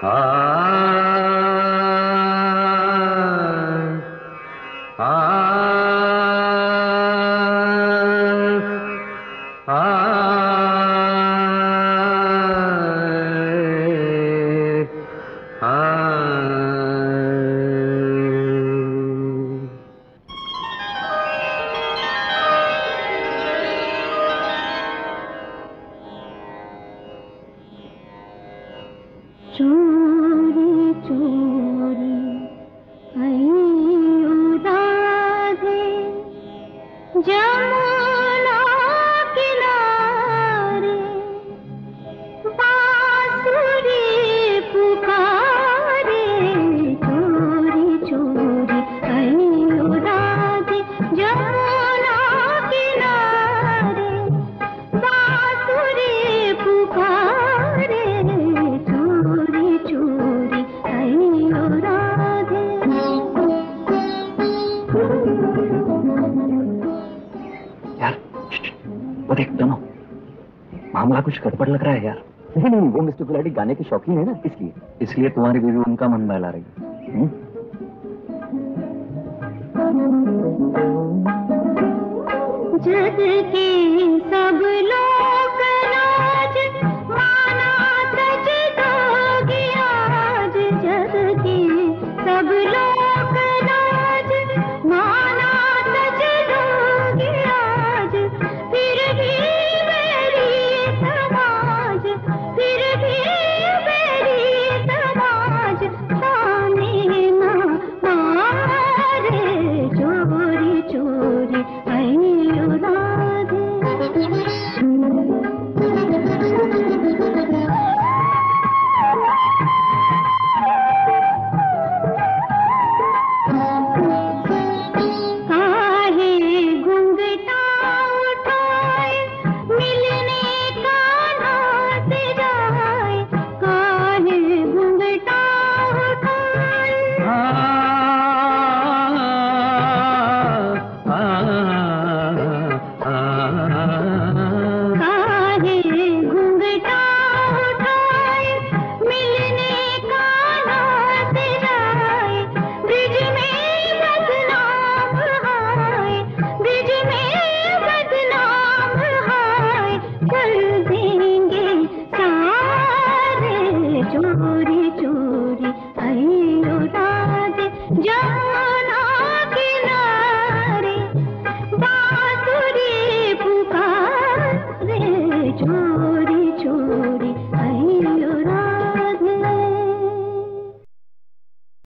कुछ गड़बड़ लग रहा है यार। नहीं, वो मिस्टर गुलाटी गाने के शौकीन है ना, इसलिए तुम्हारी बीवी उनका मन बहला रही है। जग के सब लोग लाज माना तज दोगी आज, जग के सब लोग लाज माना तज दोगी आज, फिर भी चोरी चोरी